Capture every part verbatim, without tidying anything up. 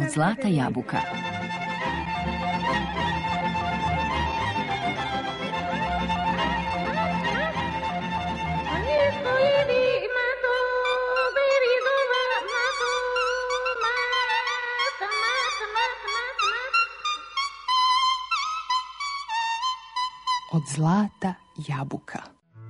zlata jabuka. Od zlata jabuka.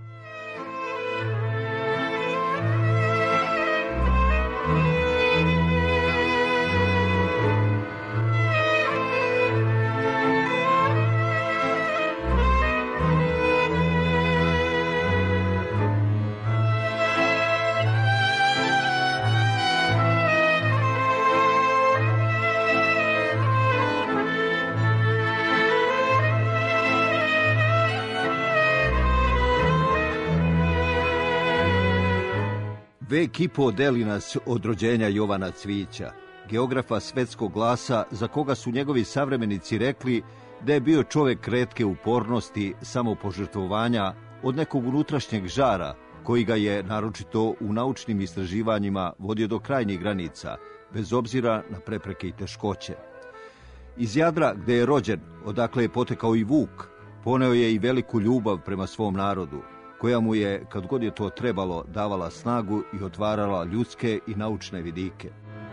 Vek i po deli nas od rođenja Jovana Cvijića, geografa svetskog glasa za koga su njegovi savremenici rekli da je bio čovek retke upornosti, samopožrtvovanja, od nekog unutrašnjeg žara koji ga je, naročito u naučnim istraživanjima, vodio do krajnjih granica, bez obzira na prepreke i teškoće. Iz Jadra, gde je rođen, odakle je potekao i Vuk, poneo je i veliku ljubav prema svom narodu, koja mu je, kad god je to trebalo, davala snagu i otvarala ljudske i naučne vidike.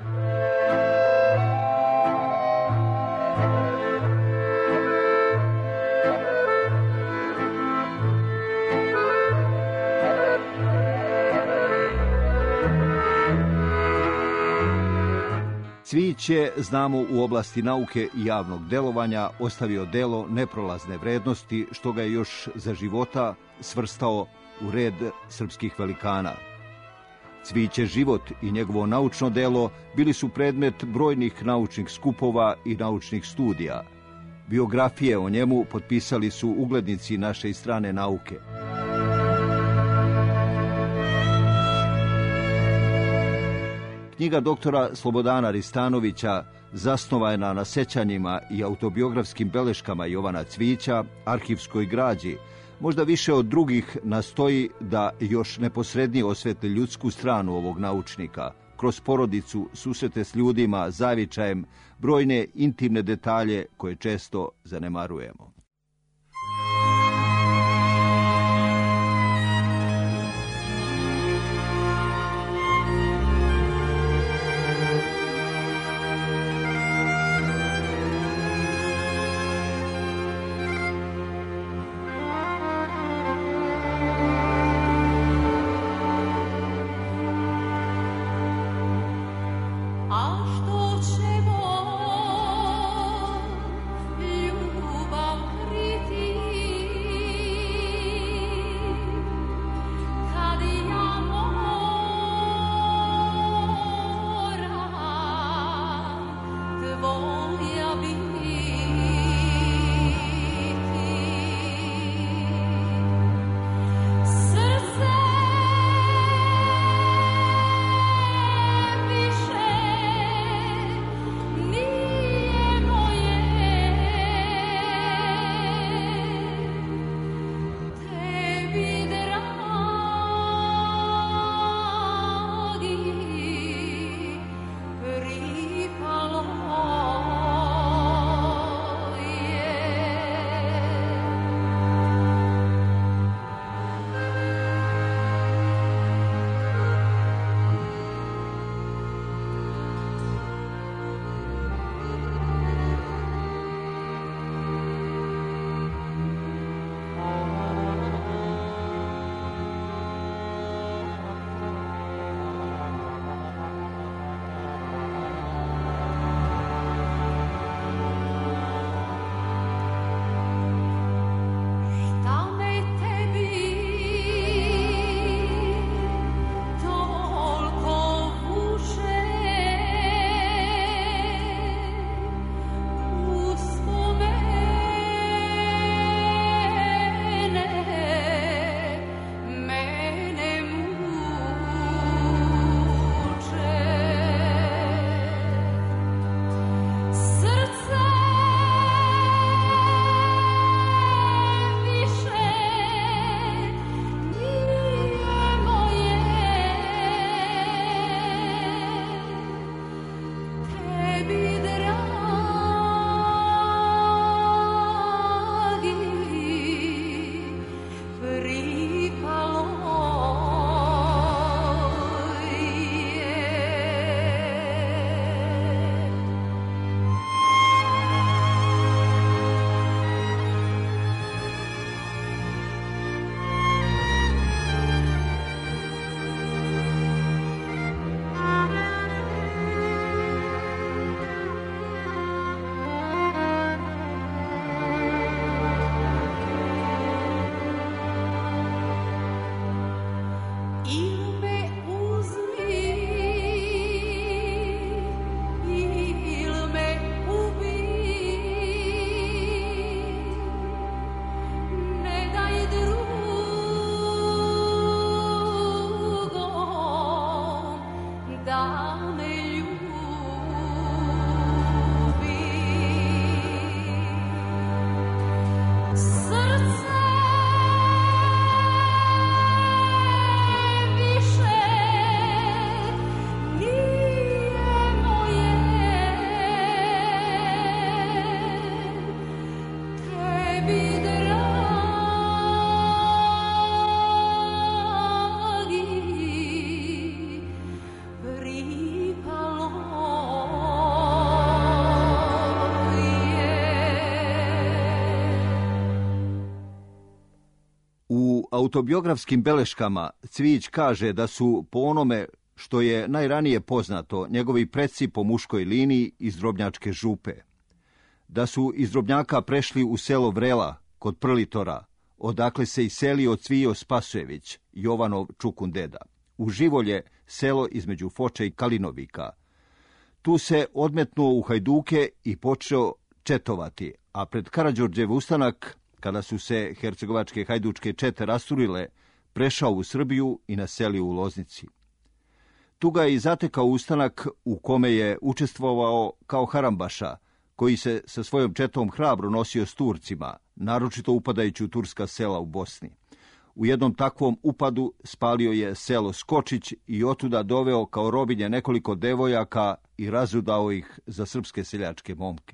Cvijić je, znamo, u oblasti nauke i javnog delovanja ostavio delo neprolazne vrednosti, što ga je još za života svrstao u red srpskih velikana. Cvijićev život i njegovo naučno delo bili su predmet brojnih naučnih skupova i naučnih studija. Biografije o njemu potpisali su uglednici naše i strane nauke. Knjiga doktora Slobodana Ristanovića, zasnovana na sećanjima i autobiografskim beleškama Jovana Cvijića, arhivskoj građi, možda više od drugih nastoji da još neposrednije osvetli ljudsku stranu ovog naučnika, kroz porodicu, susrete s ljudima, zavičajem, brojne intimne detalje koje često zanemarujemo. A što ćemo, ljubav U autobiografskim beleškama Cvijić kaže da su, po onome što je najranije poznato, njegovi preci po muškoj liniji iz Drobnjačke župe. Da su iz Drobnjaka prešli u selo Vrela, kod Prlitora, odakle se iselio Cvijo Spasojević, Jovanov Čukun deda. U Živolje, selo između Foče i Kalinovika. Tu se odmetnuo u Hajduke i počeo četovati, a pred Karađorđev ustanak, kada su se hercegovačke hajdučke čete rasturile, prešao u Srbiju i naselio u Loznici. Tu ga je i zatekao ustanak u kome je učestvovao kao harambaša, koji se sa svojom četom hrabro nosio s Turcima, naročito upadajući u turska sela u Bosni. U jednom takvom upadu spalio je selo Skočić i otuda doveo kao robinje nekoliko devojaka i razudao ih za srpske seljačke momke.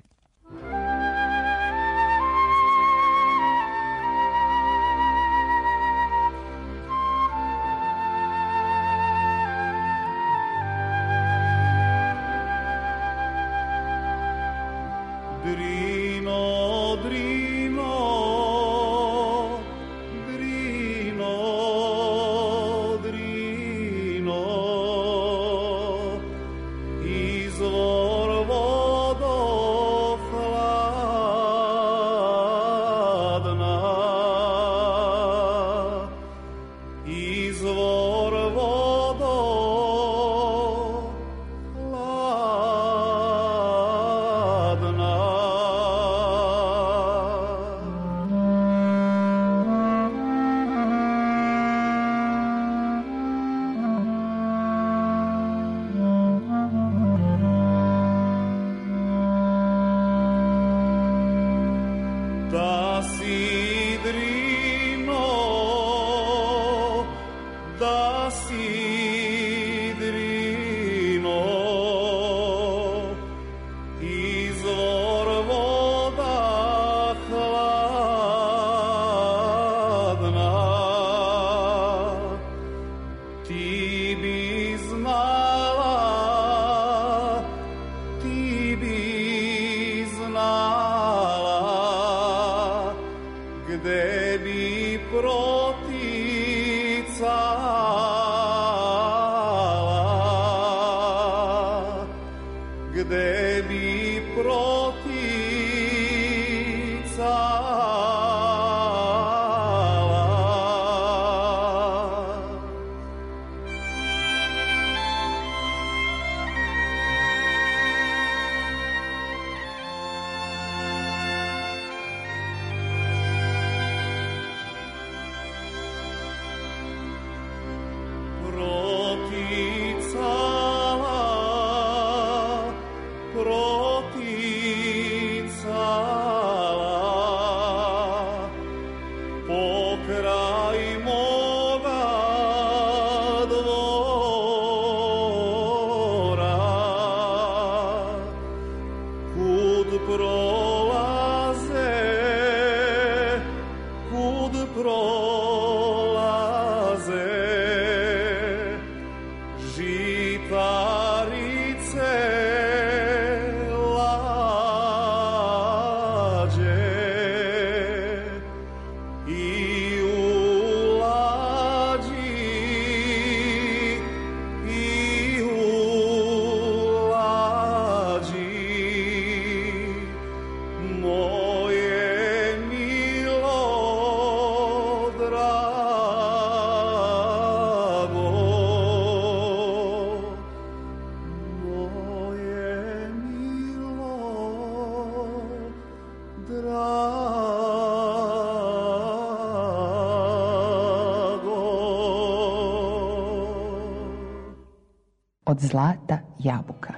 Od zlata jabuka.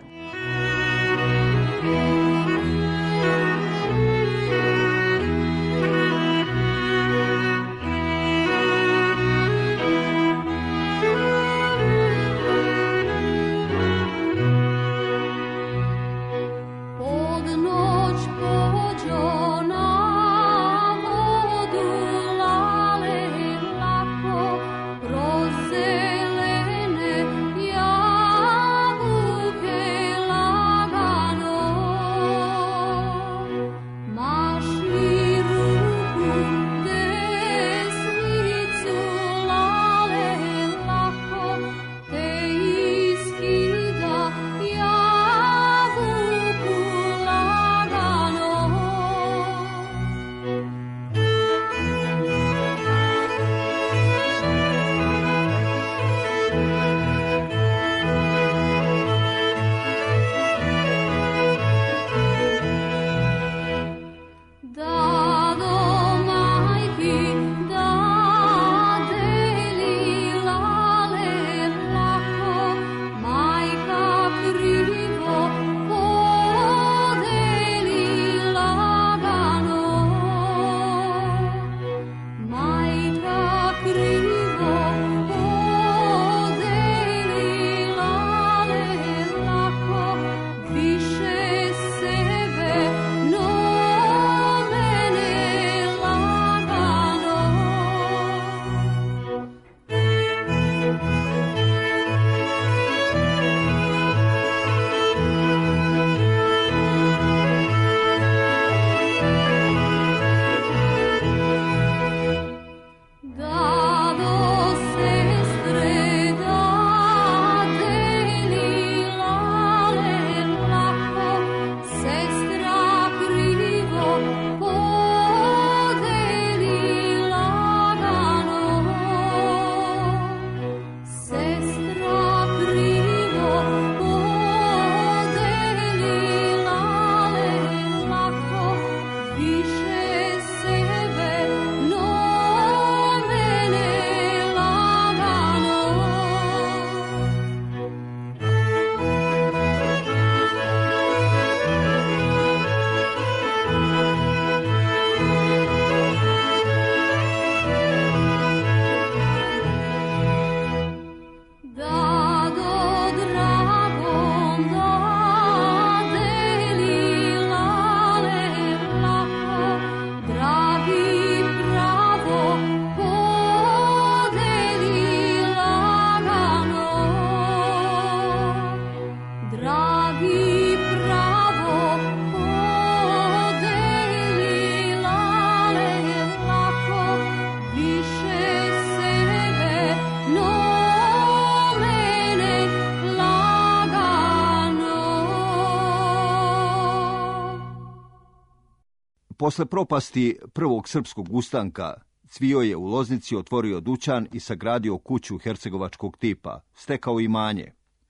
Posle propasti prvog srpskog ustanka, Cvijo je u Loznici otvorio dućan i sagradio kuću hercegovačkog tipa, stekao imanje.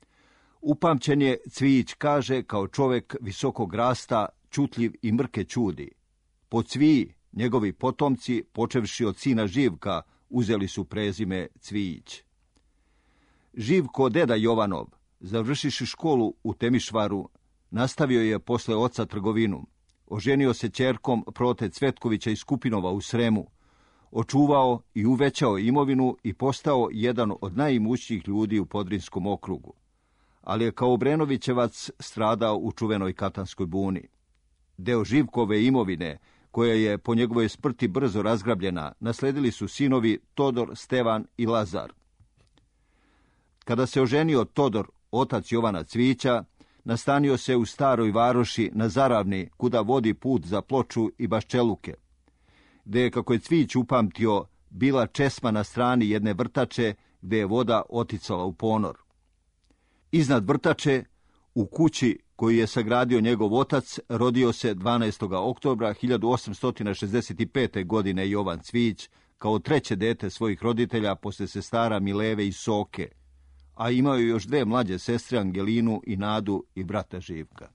Upamćen je, Cvijić kaže, kao čovek visokog rasta, čutljiv i mrke čudi. Po Cviji, njegovi potomci, počevši od sina Živka, uzeli su prezime Cvijić. Živko deda Jovanov, završiši školu u Temišvaru, nastavio je posle oca trgovinu. Oženio se ćerkom Prote Cvetkovića iz Kupinova u Sremu, očuvao i uvećao imovinu i postao jedan od najimućnijih ljudi u Podrinskom okrugu, ali je kao Obrenovićevac stradao u čuvenoj Katanskoj buni. Deo Živkove imovine, koja je po njegovoj smrti brzo razgrabljena, nasledili su sinovi Todor, Stevan i Lazar. Kada se oženio Todor, otac Jovana Cvijića, nastanio se u Staroj Varoši na Zaravni, kuda vodi put za Ploču i Baščeluke, gde je, kako je Cvijić upamtio, bila česma na strani jedne vrtače, gde je voda oticala u ponor. Iznad vrtače, u kući koju je sagradio njegov otac, rodio se dvanaestog oktobra hiljadu osamsto šezdeset pete. godine Jovan Cvijić, kao treće dete svojih roditelja posle sestara Mileve i Soke, a imao je još dve mlađe sestre, Angelinu i Nadu, i brata Živka.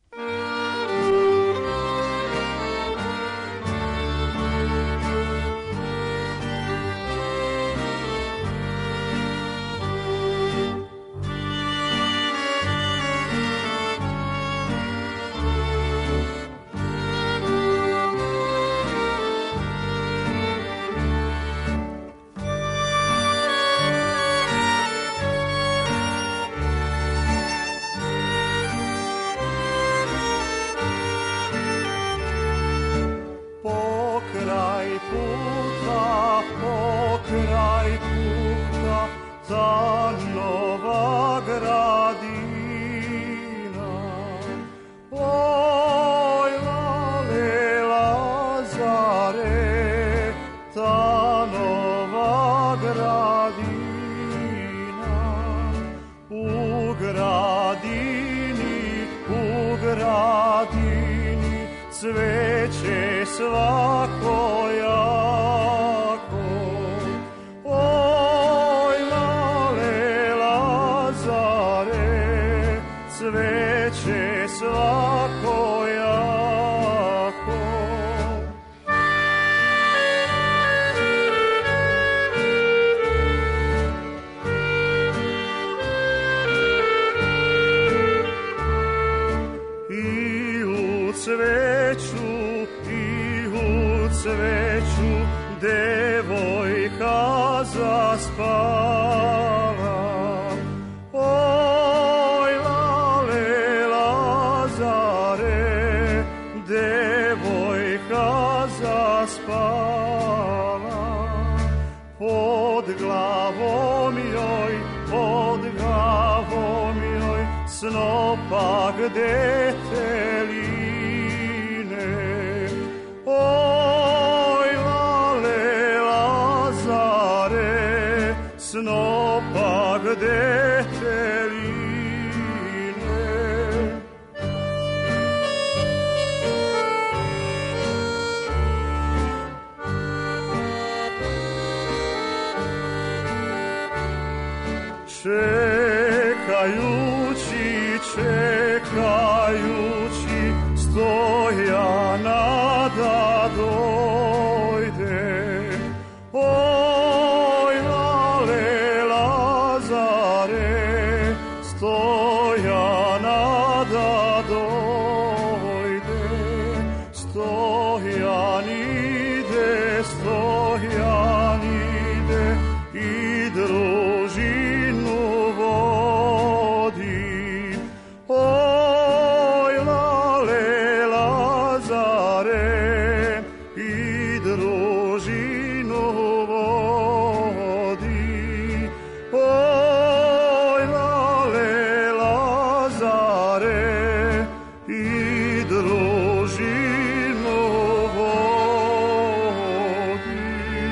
svakojako. Oj, male Lazare, cveće svakojako. Cveću i u cveću devojka zaspala. Oj, lale Lazare, devojka zaspala. Pod glavom joj, pod glavom joj snopak deteli. Oj, lale Lazare, snopak deteline. Čekajući, čekajući, Stojana da dojde. Oj, lale Lazare, Stojana da dojde. Stojan ide, Stojan ide i družinu vodi. Oj, lale Lazare, i družinu vodi. Oj, lale Lazare, i družinu vodi.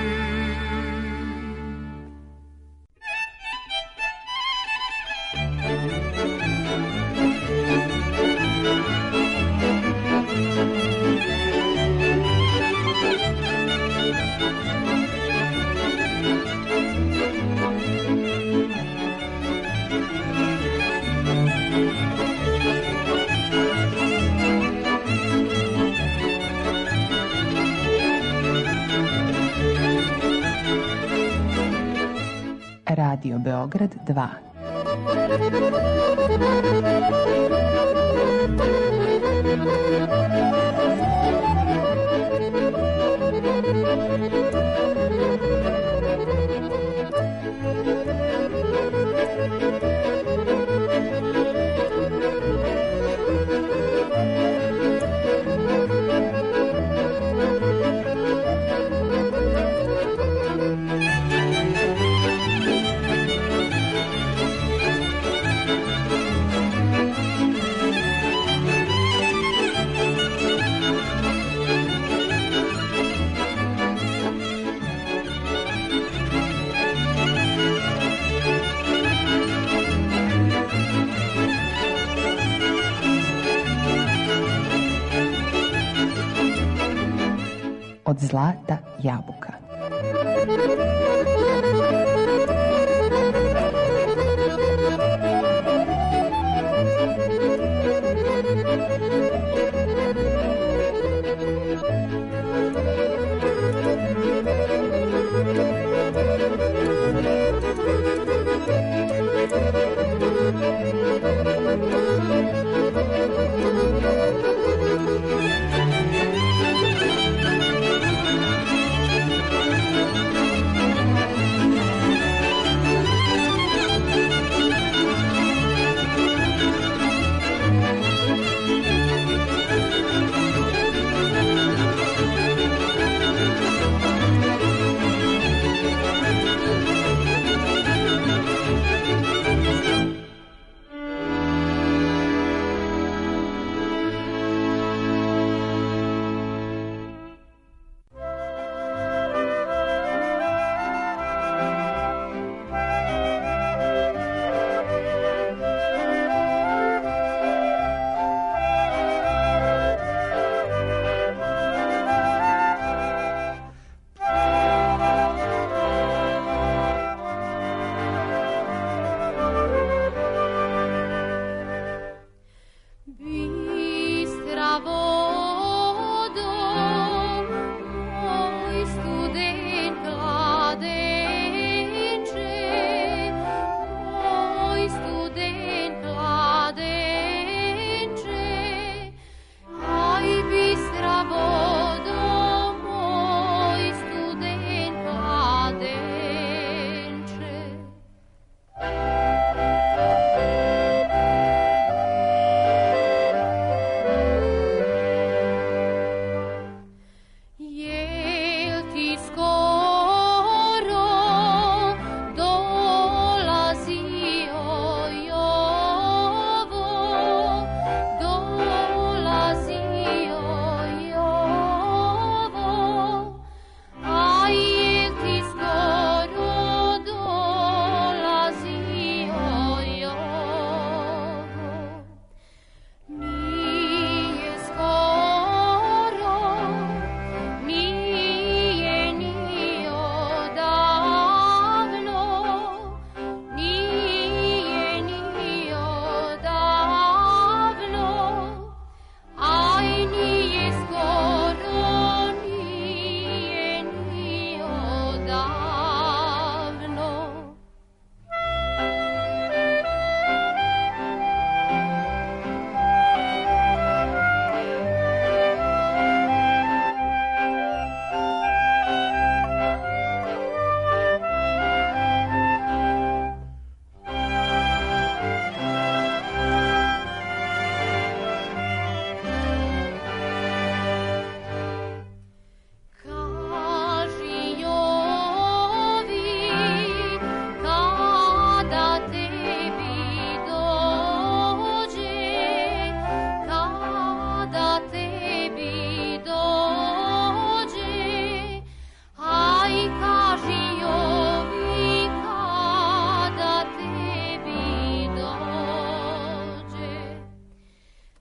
Radio Beograd dva. Od zlata jabuka.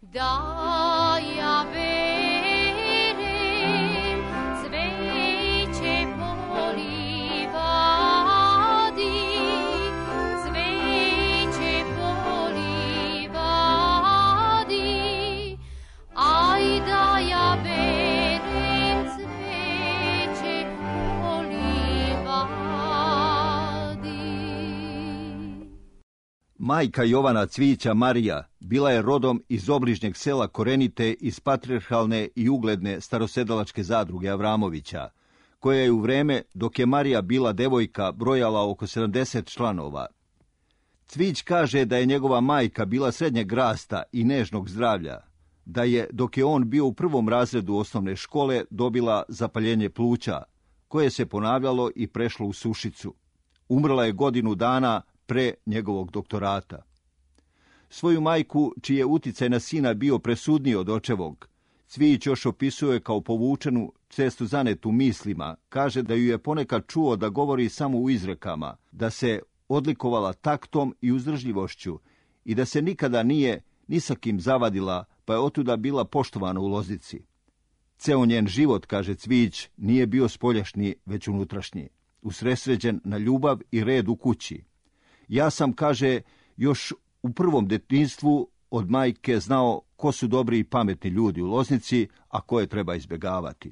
Da ja berem cveće polivadi, cveće polivadi, aj da ja berem cveće polivadi. Majka Jovana Cvijića, Marija, bila je rodom iz obližnjeg sela Korenite iz patrijarhalne i ugledne starosedalačke zadruge Avramovića, koja je u vreme dok je Marija bila devojka brojala oko sedamdeset članova. Cvijić kaže da je njegova majka bila srednjeg rasta i nežnog zdravlja, da je dok je on bio u prvom razredu osnovne škole dobila zapaljenje pluća, koje se ponavljalo i prešlo u sušicu. Umrla je godinu dana pre njegovog doktorata. Svoju majku, čiji je uticaj na sina bio presudniji od očevog, Cvijić još opisuje kao povučenu, često zanetu mislima, kaže da ju je ponekad čuo da govori samo u izrekama, da se odlikovala taktom i uzdržljivošću i da se nikada nije ni sa kim zavadila, pa je otuda bila poštovana u Loznici. Ceo njen život, kaže Cvijić, nije bio spoljašnji, već unutrašnji, usredsređen na ljubav i red u kući. Ja sam, kaže, još u prvom detinjstvu od majke znao ko su dobri i pametni ljudi u Loznici, a koje treba izbjegavati.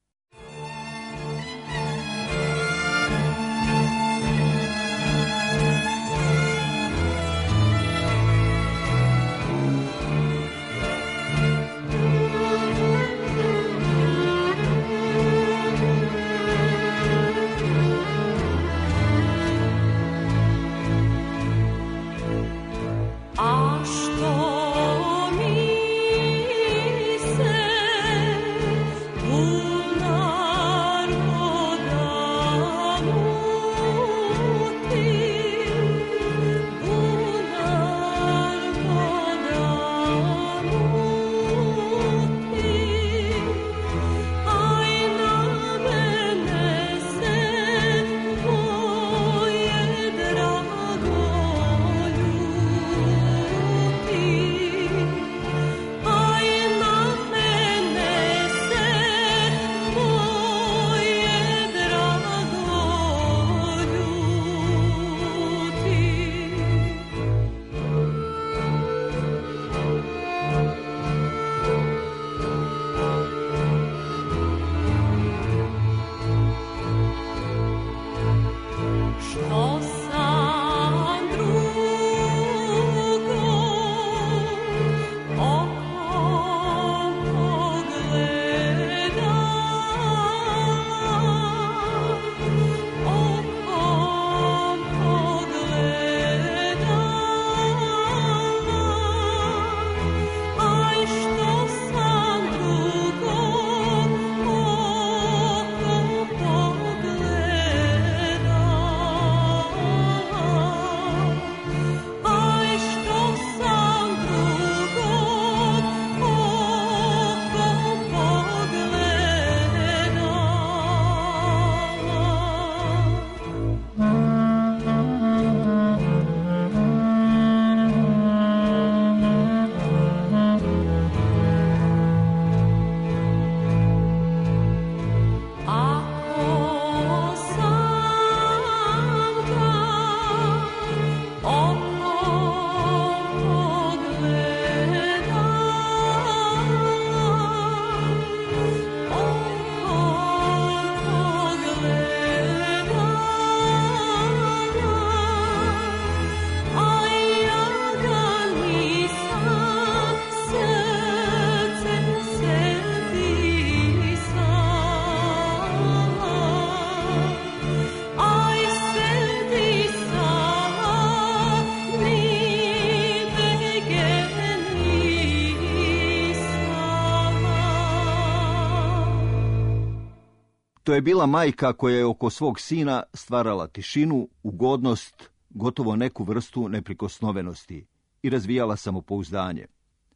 To je bila majka koja je oko svog sina stvarala tišinu, ugodnost, gotovo neku vrstu neprikosnovenosti i razvijala samopouzdanje.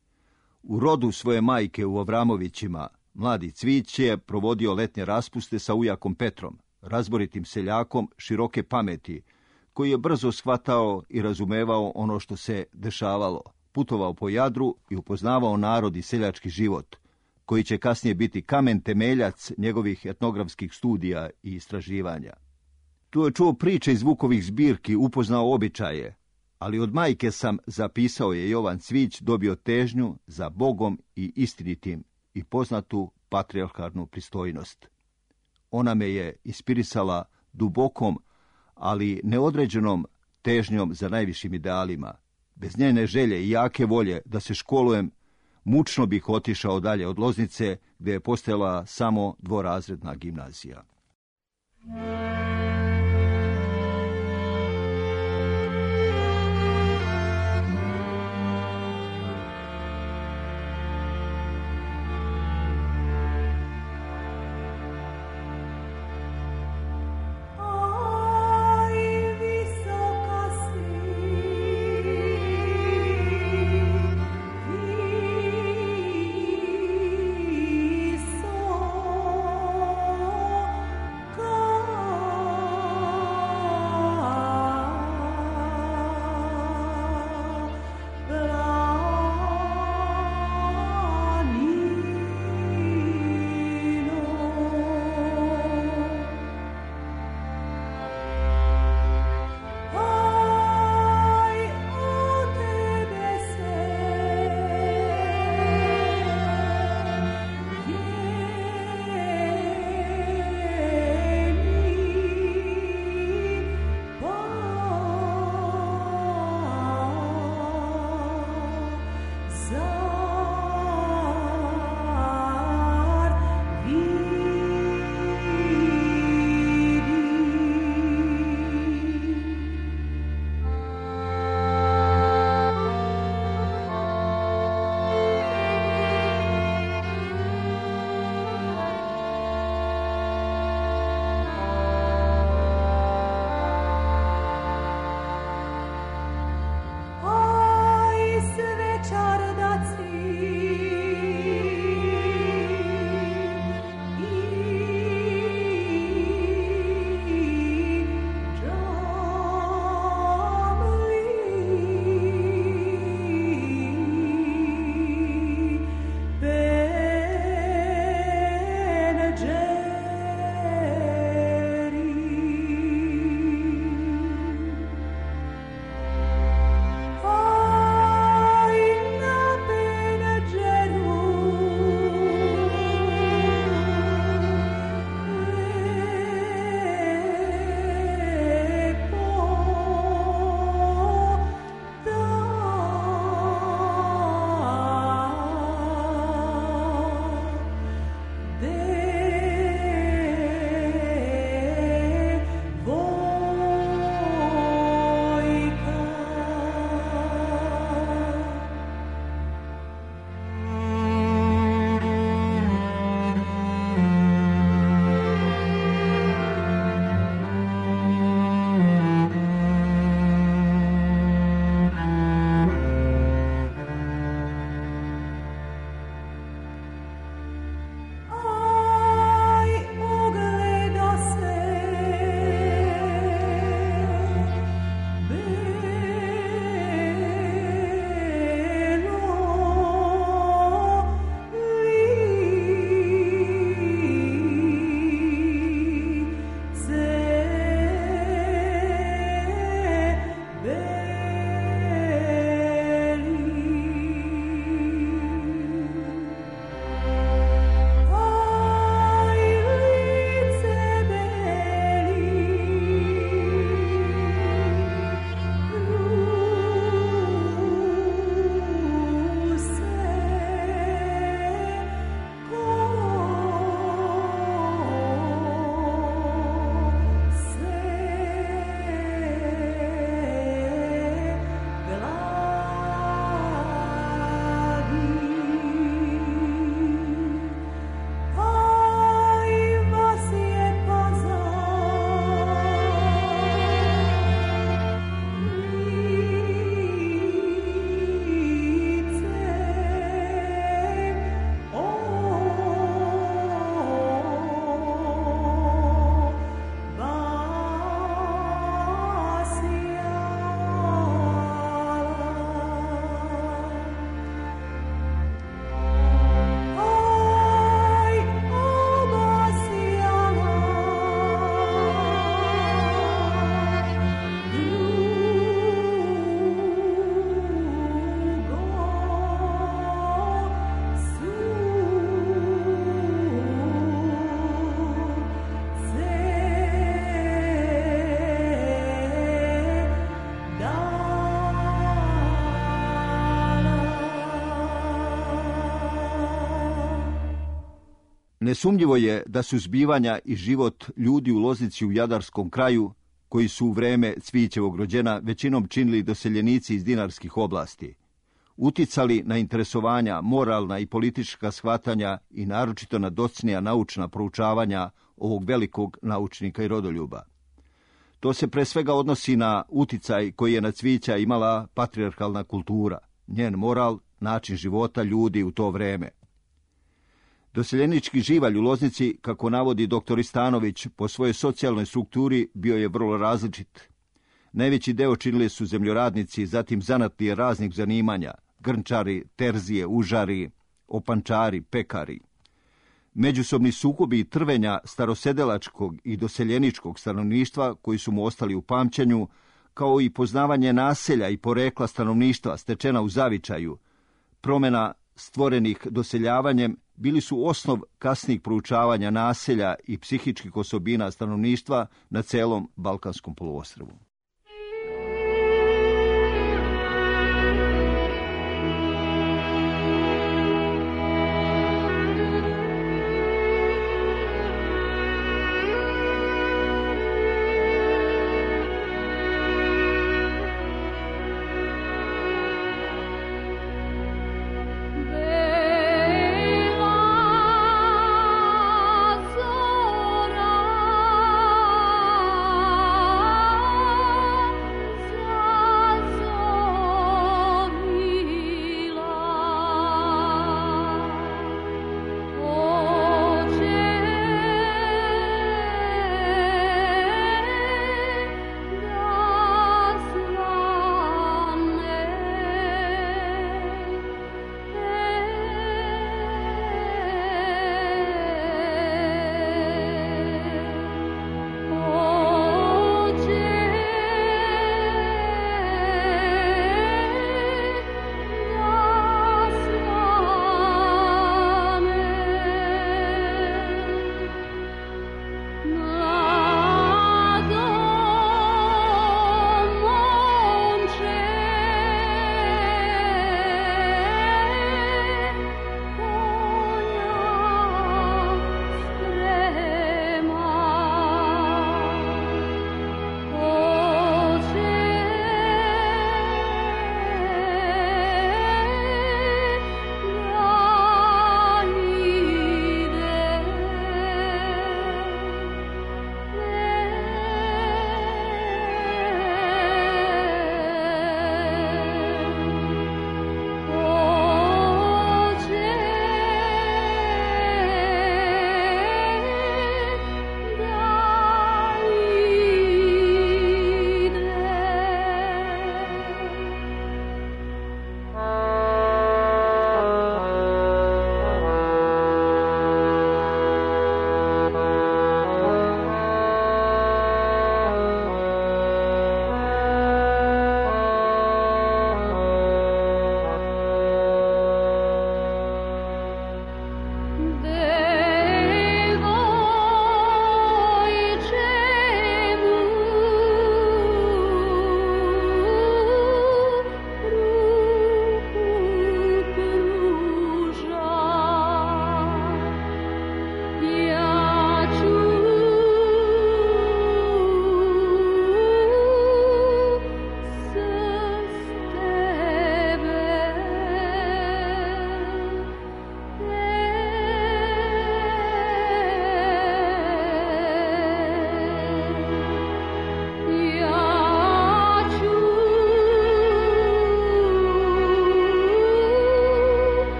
U rodu svoje majke u Avramovićima mladi Cvijić je provodio letnje raspuste sa ujakom Petrom, razboritim seljakom široke pameti, koji je brzo shvatao i razumevao ono što se dešavalo, putovao po Jadru i upoznavao narod i seljački život, koji će kasnije biti kamen temeljac njegovih etnografskih studija i istraživanja. Tu je čuo priče iz Vukovih zbirki, upoznao običaje, ali od majke sam, zapisao je Jovan Cvić, dobio težnju za Bogom i istinitim i poznatu patrijarhalnu pristojnost. Ona me je inspirisala dubokom, ali neodređenom težnjom za najvišim idealima. Bez njene želje i jake volje da se školujem, mučno bih otišao dalje od Loznice, gdje je postojala samo dvorazredna gimnazija. Nesumnjivo je da su zbivanja i život ljudi u Loznici u Jadarskom kraju, koji su u vreme Cvijićevog rođena većinom činili doseljenici iz dinarskih oblasti, uticali na interesovanja, moralna i politička shvatanja i naročito na docnija naučna proučavanja ovog velikog naučnika i rodoljuba. To se pre svega odnosi na uticaj koji je na Cvijića imala patrijarhalna kultura, njen moral, način života ljudi u to vreme. Doseljenički živalj u Loznici, kako navodi doktor Istanović, po svojoj socijalnoj strukturi bio je vrlo različit. Najveći deo činili su zemljoradnici, zatim zanatlije raznih zanimanja, grnčari, terzije, užari, opančari, pekari. Međusobni sukobi i trvenja starosedelačkog i doseljeničkog stanovništva koji su mu ostali u pamćenju, kao i poznavanje naselja i porekla stanovništva stečena u zavičaju, promjena stvorenih doseljavanjem, bili su osnov kasnijih proučavanja naselja i psihičkih osobina stanovništva na celom Balkanskom poluostrvu. Zora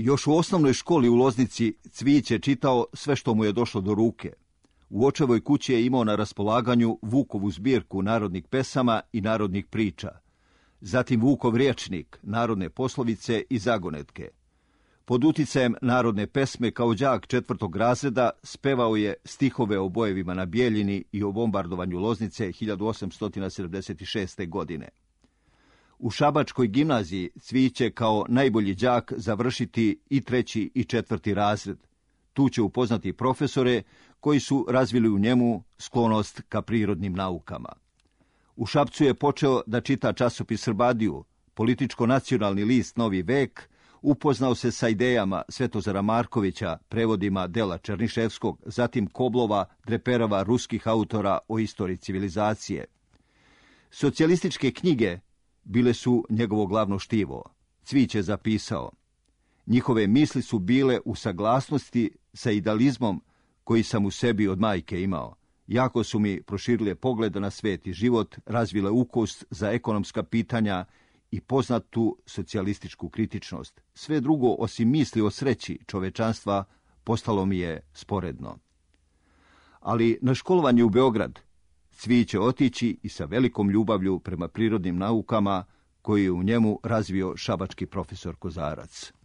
Još u osnovnoj školi u Loznici Cvijić je čitao sve što mu je došlo do ruke. U očevoj kući je imao na raspolaganju Vukovu zbirku narodnih pesama i narodnih priča, zatim Vukov rječnik, narodne poslovice i zagonetke. Pod uticajem narodne pesme kao đak četvrtog razreda spevao je stihove o bojevima na Bijeljini i o bombardovanju Loznice hiljadu osamsto sedamdeset šeste. godine. U Šabačkoj gimnaziji Cvijić će kao najbolji đak završiti i treći i četvrti razred. Tu će upoznati profesore koji su razvili u njemu sklonost ka prirodnim naukama. U Šapcu je počeo da čita časopis Srbadiju, političko-nacionalni list Novi vek, upoznao se sa idejama Svetozara Markovića, prevodima dela Černiševskog, zatim Koblova, Dreperova, ruskih autora o istoriji civilizacije. Socijalističke knjige bile su njegovo glavno štivo. Cvijić je zapisao: njihove misli su bile u saglasnosti sa idealizmom koji sam u sebi od majke imao. Jako su mi proširile pogled na svet i život, razvile ukus za ekonomska pitanja i poznatu socijalističku kritičnost. Sve drugo, osim misli o sreći čovečanstva, postalo mi je sporedno. Ali na školovanje u Beograd Cvijić će otići i sa velikom ljubavlju prema prirodnim naukama koji je u njemu razvio šabački profesor Kozarac.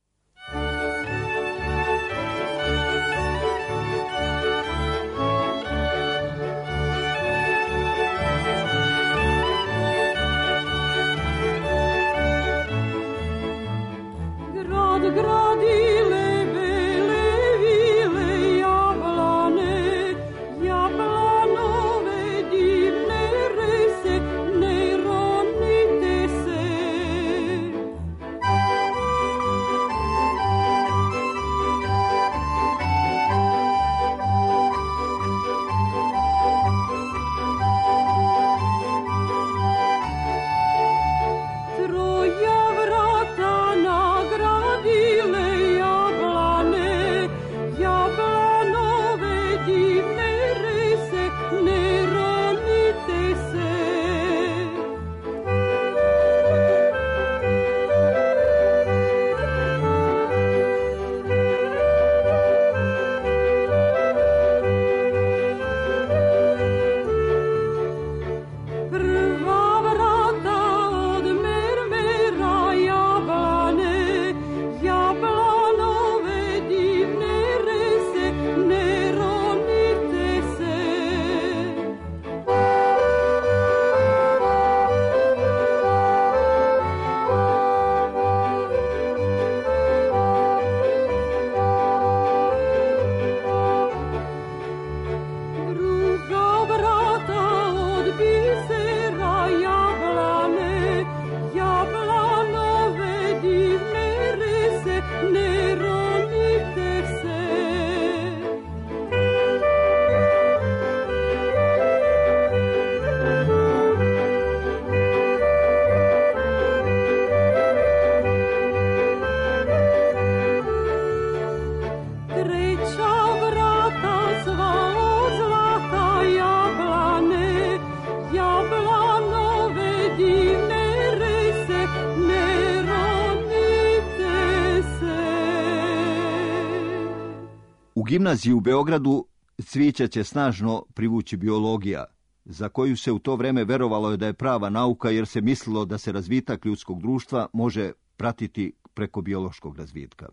U gimnaziji u Beogradu Cvijića će snažno privući biologija, za koju se u to vreme verovalo je da je prava nauka, jer se mislilo da se razvitak ljudskog društva može pratiti preko biološkog razvitka.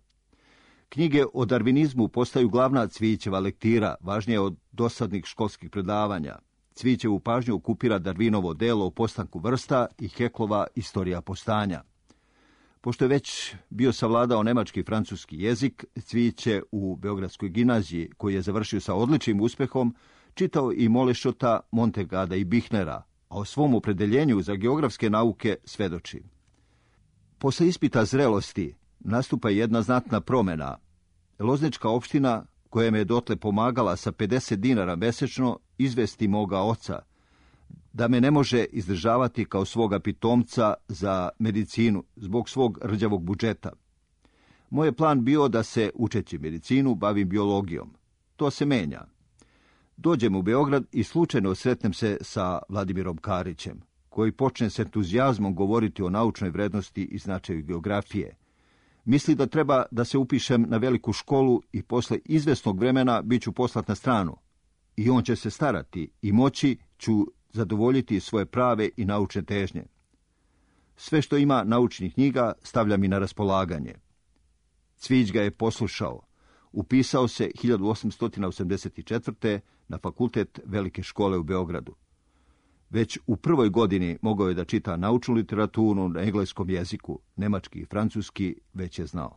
Knjige o darvinizmu postaju glavna Cvijićeva lektira, važnije od dosadnih školskih predavanja. Cvijićevu pažnju okupira Darwinovo delo o postanku vrsta i Heklova Istorija postanja. Pošto je već bio savladao nemački i francuski jezik, Cvijić je u Beogradskoj gimnaziji, koji je završio sa odličnim uspehom, čitao i Molešota, Montegada i Bichnera, a o svom opredeljenju za geografske nauke svedoči: posle ispita zrelosti nastupa jedna znatna promjena. Loznička opština, koja me je dotle pomagala sa pedeset dinara mesečno, izvesti moga oca da me ne može izdržavati kao svoga pitomca za medicinu zbog svog rđavog budžeta. Moj je plan bio da se, učeći medicinu, bavim biologijom. To se menja. Dođem u Beograd i slučajno sretnem se sa Vladimirom Karićem, koji počne s entuzijazmom govoriti o naučnoj vrednosti i značaju geografije. Misli da treba da se upišem na veliku školu i posle izvesnog vremena bit ću poslat na stranu. I on će se starati i moći ću zadovoljiti svoje prave i naučne težnje. Sve što ima naučnih knjiga stavlja mi na raspolaganje. Cvijić ga je poslušao. Upisao se hiljadu osamsto osamdeset četvrte. na fakultet Velike škole u Beogradu. Već u prvoj godini mogao je da čita naučnu literaturu na engleskom jeziku, nemački i francuski već je znao.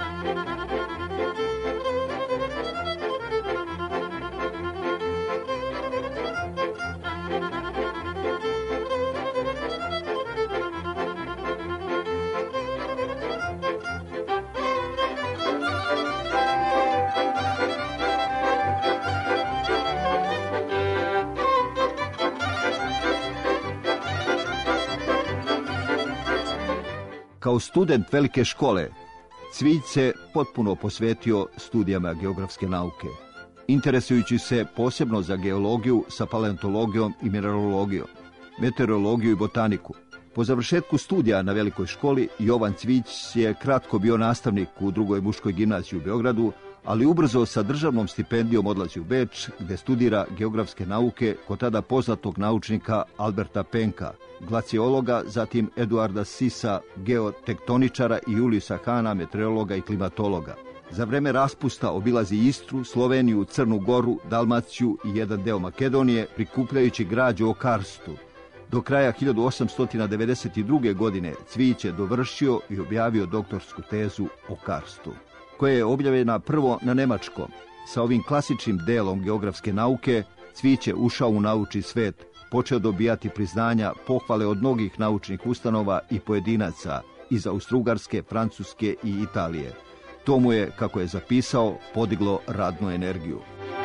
Kao student Velike škole, Cvijić se potpuno posvetio studijama geografske nauke, interesujući se posebno za geologiju sa paleontologijom i mineralogijom, meteorologiju i botaniku. Po završetku studija na Velikoj školi, Jovan Cvijić je kratko bio nastavnik u drugoj muškoj gimnaziji u Beogradu, ali ubrzo sa državnom stipendijom odlazi u Beč, gde studira geografske nauke kod tada poznatog naučnika Alberta Penka, glaciologa, zatim Eduarda Sisa, geotektoničara i Juliusa Hana, meteorologa i klimatologa. Za vreme raspusta obilazi Istru, Sloveniju, Crnu Goru, Dalmaciju i jedan deo Makedonije, prikupljajući građu o karstu. Do kraja hiljadu osamsto devedeset druge. godine Cvijić je dovršio i objavio doktorsku tezu o karstu, koja je objavljena prvo na nemačkom. Sa ovim klasičnim delom geografske nauke Cvijić je ušao u naučni svet, počeo dobijati priznanja, pohvale od mnogih naučnih ustanova i pojedinaca iz Austrougarske, Francuske i Italije. To mu je, kako je zapisao, podiglo radnu energiju.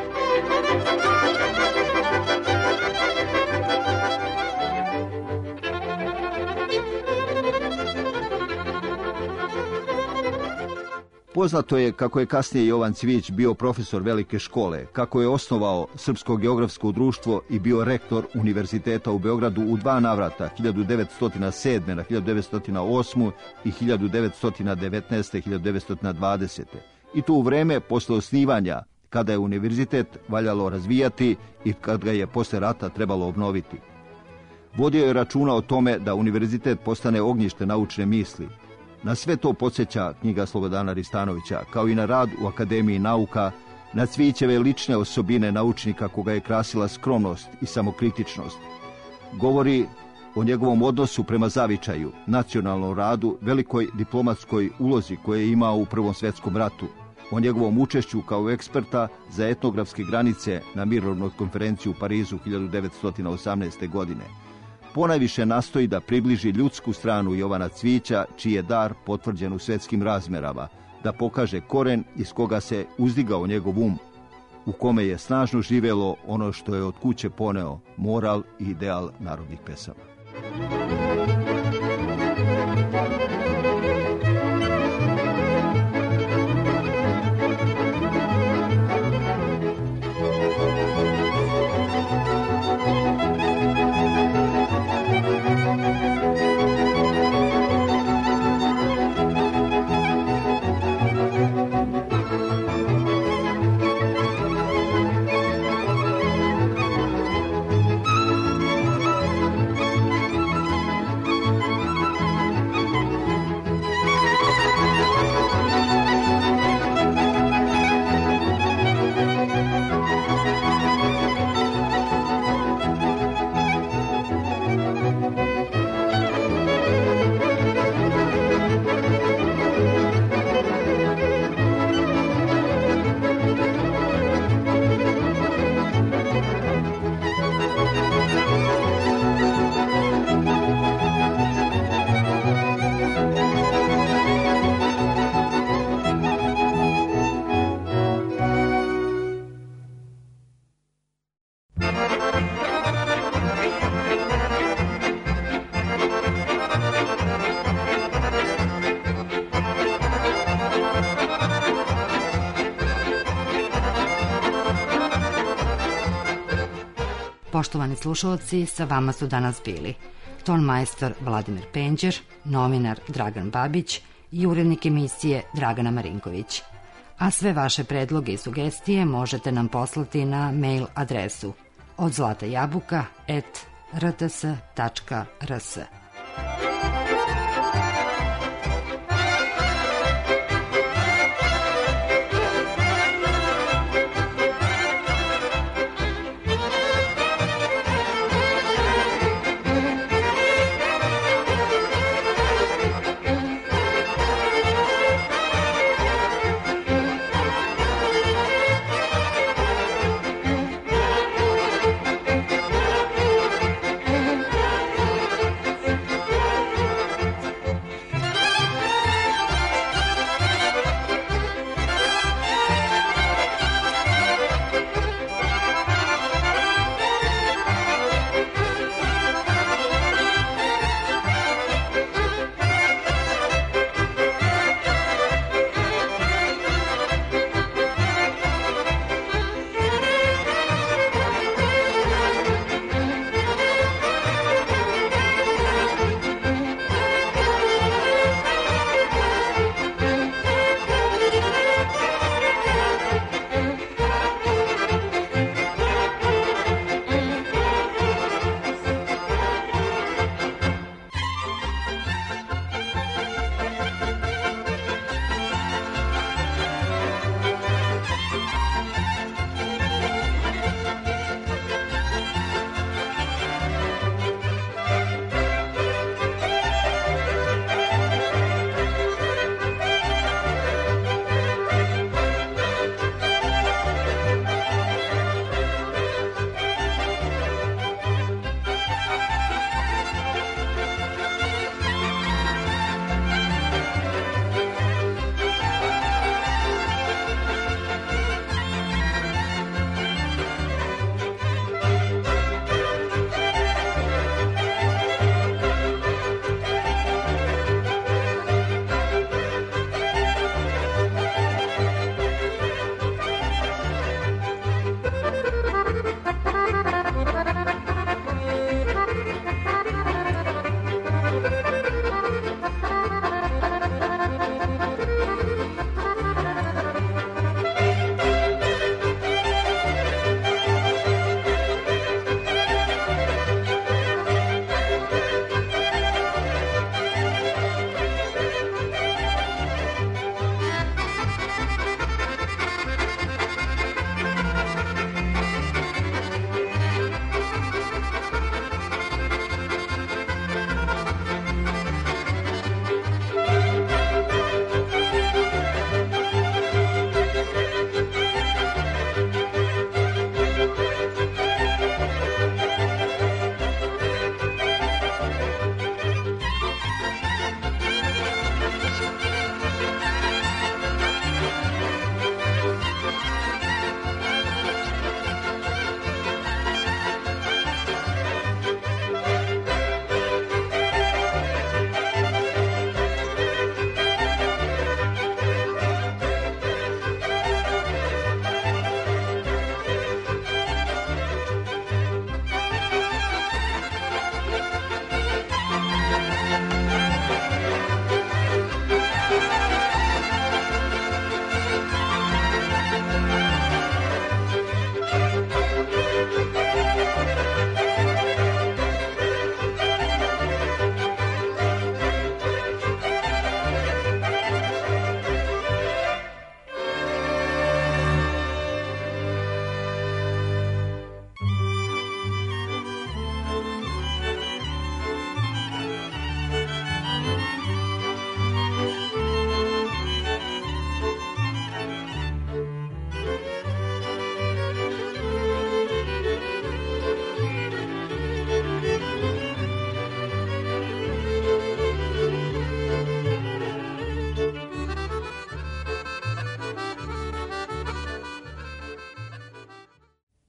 Poznato je kako je kasnije Jovan Cvijić bio profesor Velike škole, kako je osnovao Srpsko geografsko društvo i bio rektor Univerziteta u Beogradu u dva navrata, hiljadu devetsto sedme. na hiljadu devetsto osme. i hiljadu devetsto devetnaeste. hiljadu devetsto dvadesete. I to u vreme posle osnivanja, kada je univerzitet valjalo razvijati i kad ga je posle rata trebalo obnoviti. Vodio je računa o tome da univerzitet postane ognjište naučne misli. Na sve to podsjeća knjiga Slobodana Ristanovića, kao i na rad u Akademiji nauka, na Cvijićeve lične osobine naučnika koga je krasila skromnost i samokritičnost. Govori o njegovom odnosu prema zavičaju, nacionalnom radu, velikoj diplomatskoj ulozi koje je imao u Prvom svjetskom ratu, o njegovom učešću kao eksperta za etnografske granice na mirovnoj konferenciji u Parizu hiljadu devetsto osamnaeste. godine. Ponajviše nastoji da približi ljudsku stranu Jovana Cvijića, čiji je dar potvrđen u svjetskim razmerama, da pokaže koren iz koga se uzdigao njegov um, u kome je snažno živelo ono što je od kuće poneo, moral i ideal narodnih pesama. Poštovani slušalci, sa vama su danas bili tonmajstor Vladimir Penđer, novinar Dragan Babić i urednik emisije Dragana Marinković. A sve vaše predloge i sugestije možete nam poslati na mail adresu od zlata jabuka at r t s tačka r s.